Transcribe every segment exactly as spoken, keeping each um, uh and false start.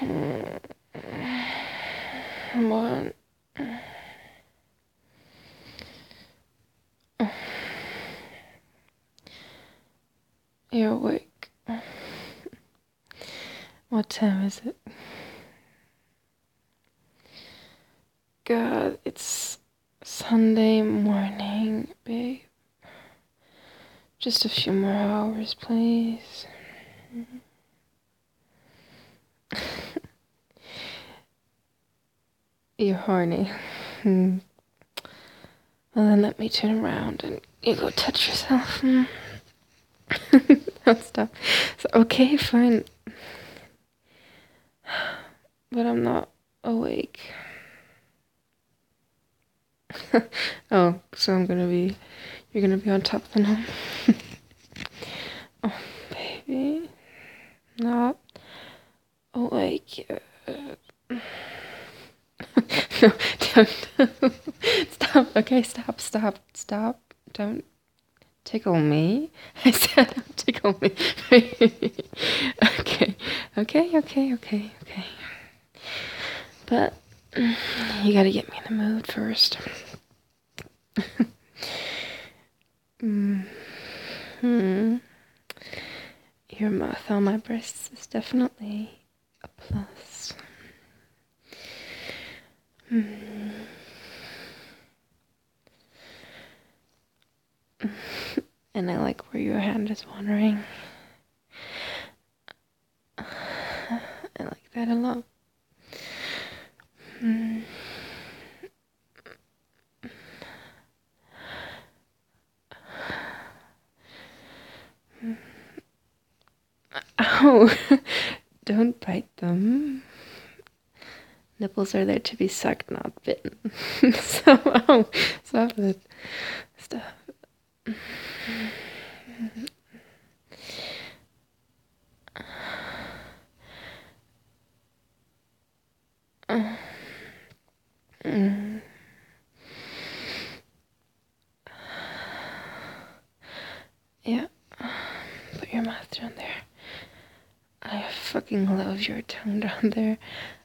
What? You're awake. What time is it? God, it's Sunday morning, babe. Just a few more hours, please. You're horny. Well, then let me turn around and you go touch yourself. Don't stop. So, okay, fine. But I'm not awake. Oh, so I'm gonna be, you're gonna be on top of the gnome. Oh, baby. Not awake yet. No, don't. Stop. Okay, stop, stop, stop. Don't tickle me. I said don't tickle me. Okay, okay, okay, okay, okay. But you gotta get me in the mood first. Mm-hmm. Your mouth on my breasts is definitely a plus. Mm. And I like where your hand is wandering. I like that a lot. Mm. Ow! Don't bite them. Nipples are there to be sucked, not bitten. So, ow! Stop it. Stop it. Mm. Yeah. Put your mouth down there. I fucking love your tongue down there.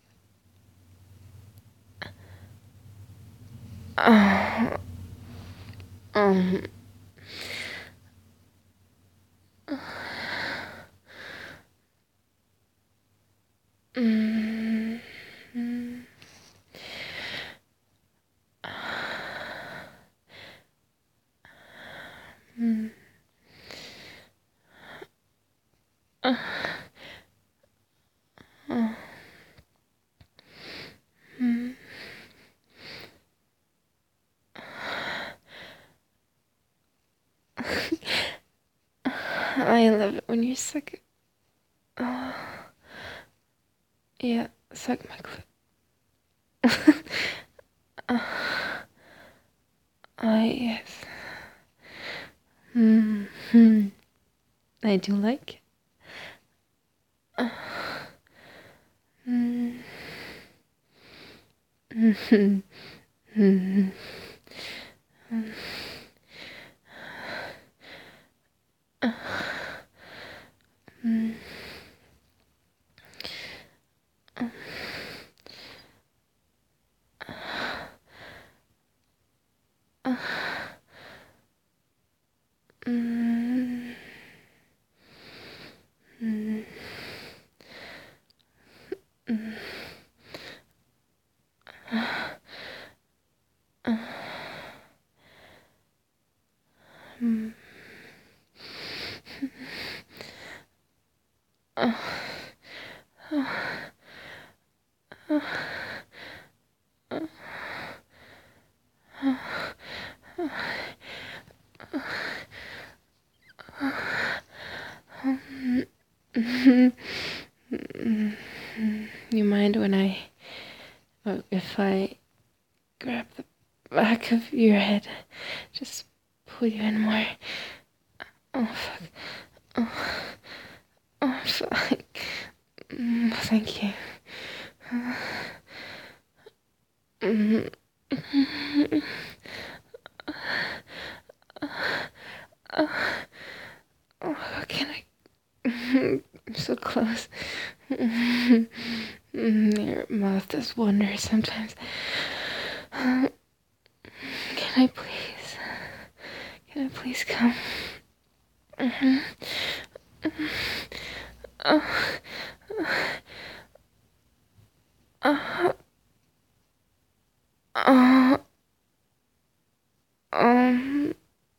Uh, um. Mm, mm, mm, uh, uh, mm. I love it when you suck it. Oh. Yeah, suck my clit. uh, I yes. Mm hmm. I do like it. Uh, mm, mm, mm, mm, uh, mm, uh, uh, mm, mm, mm, uh, mm, uh, uh, uh, uh, You mind when I, uh, if I grab the back of your head, just pull you in more? Oh, fuck. Oh, oh fuck. Mm, thank you. Mm. Oh, can I? I'm so so close. Your mouth does wonders sometimes. Can I please? Can I please come? Mm-hmm. Uh, uh, uh, um.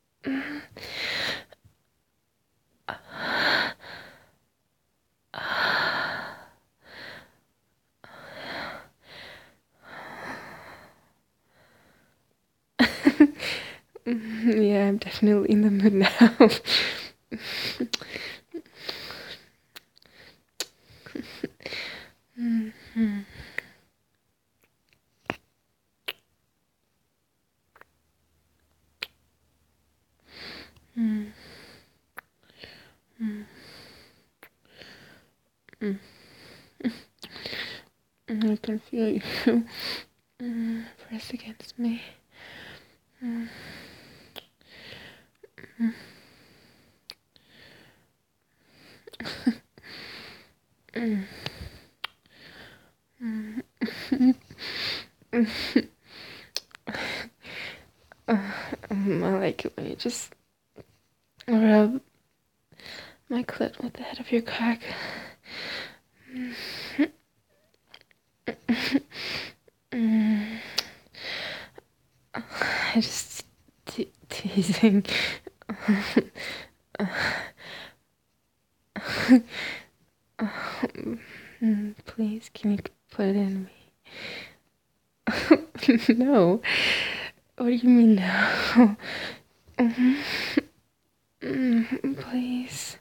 Yeah, I'm definitely in the mood now. Mm-hmm. Mm. Mm. Mm. I can feel you mm, press against me. Mm. Mm. Mm. uh, um, I like it when you just rub my clit with the head of your cock. Mm. I just te- teasing. Mm, please, can you put it in me? No. What do you mean no? Mm, mm, please.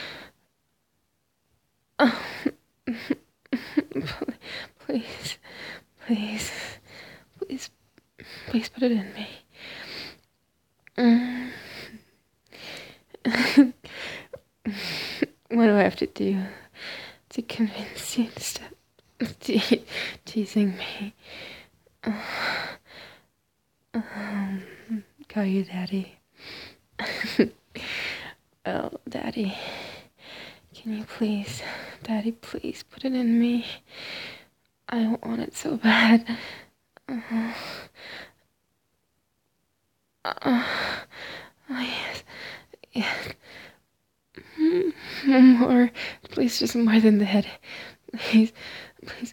Please, please, please, please put it in me. Mm. What do I have to do to convince you to stop te- teasing me? Um, call you daddy. Oh, daddy. Can you please, daddy, please put it in me? I want it so bad. Uh, uh, oh, yes, yes. More, please, just more than the head. Please, please.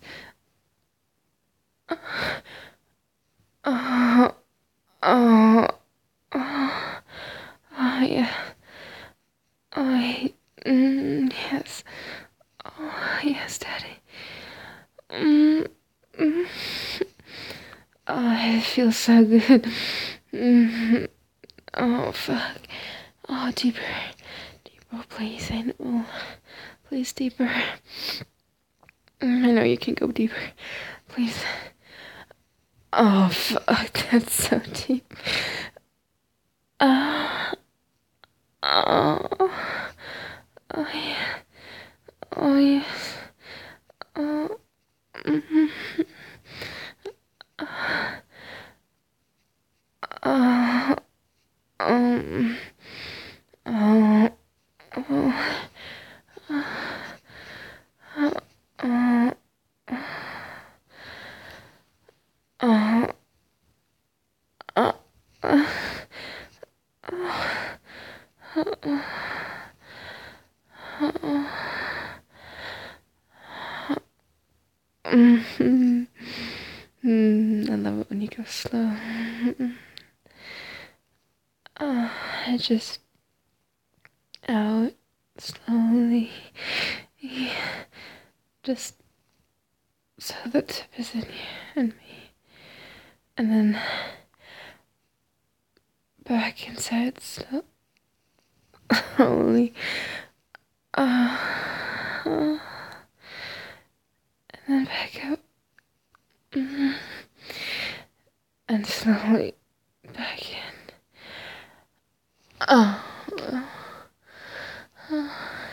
Oh, oh, oh, oh, oh yeah. Oh, mm, yes. Oh, yes, daddy. Mm, mm. Oh, it feels so good. Mm. Oh, fuck. Oh, deeper. Deeper, oh, please. I know. Please, deeper. Mm, I know you can go deeper. Please. Oh, fuck. That's so deep. Uh, oh, oh, yeah. Oh, yes. Oh, mm-hmm. Uh, um, oh, oh, oh, oh, oh, mm-hmm. Mm, I love it when you go slow. Uh, I just out slowly. Yeah. Just so the tip is in you and me. And then back inside slowly. Uh, uh, and then back up. Mm, and slowly back in. Oh. Uh, uh,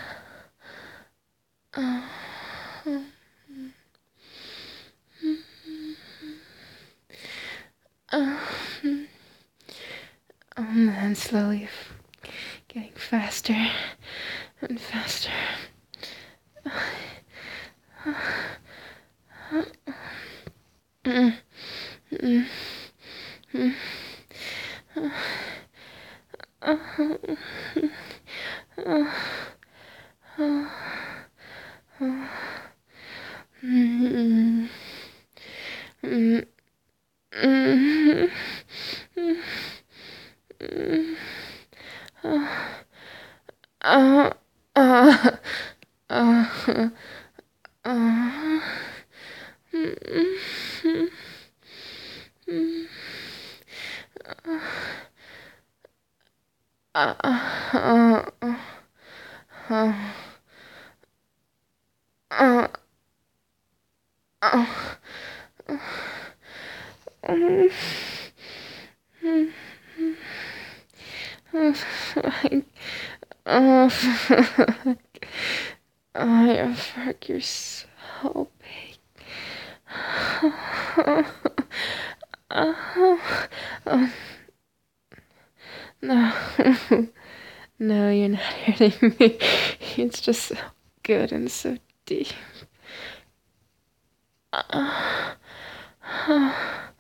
uh, uh, uh, and then slowly getting faster and faster. Oh, fuck. Oh, yeah, fuck, you're so big. Oh, oh, no. No, you're not hurting me. It's just so good and so deep. Uh, uh,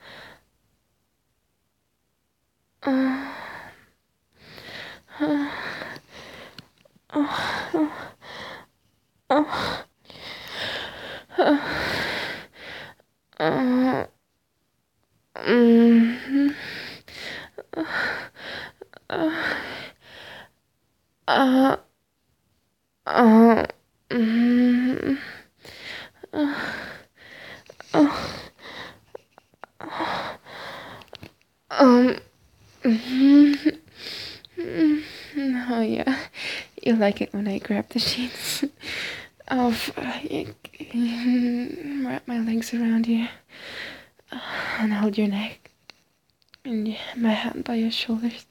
uh, uh, uh, uh, uh, mm, uh, uh, uh, uh, mm, uh, uh, um, mm, mm, oh yeah, you like it when I grab the sheets. Oh, fuck. Wrap my legs around you and hold your neck and my hand by your shoulders.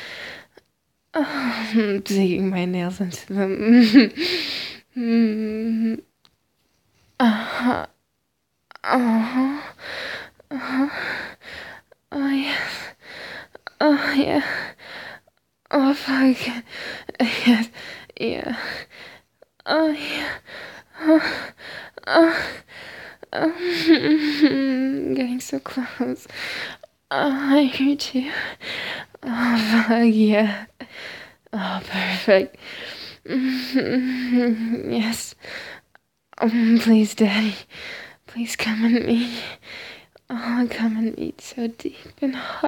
Oh, I'm digging my nails into them. Mm. Uh-huh. Uh-huh. Uh-huh. Oh, yes. Oh, yeah. Oh, fuck. Yes. Yeah. Oh, yeah. Oh, oh, oh. Getting so close. Oh, I hear you. Oh, fuck, yeah. Oh, perfect. Yes. Um, please, Daddy. Please come at me. Oh, come and meet so deep and hard.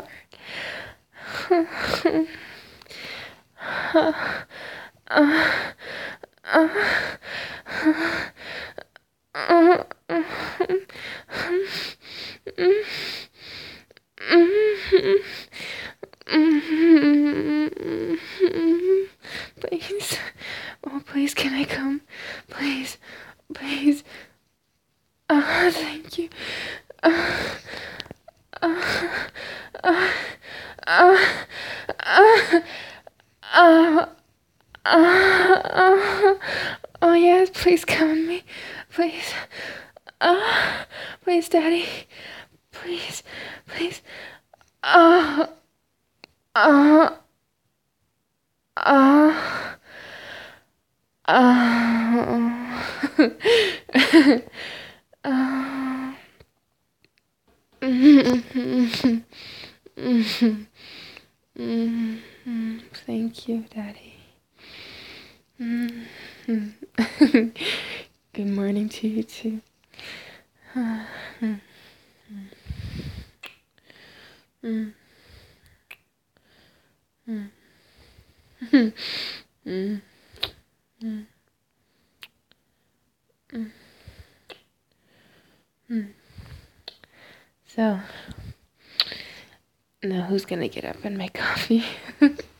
Please. Oh, please, can I come? Please. Please. Ah, uh, thank you. Ah. Uh, uh, uh, uh, uh, uh, oh yes, please come on me, please. Uh, please, Daddy, please, please. Uh, uh, uh, uh, uh. Thank you, Daddy. Good morning to you too. So, now who's gonna get up and make coffee?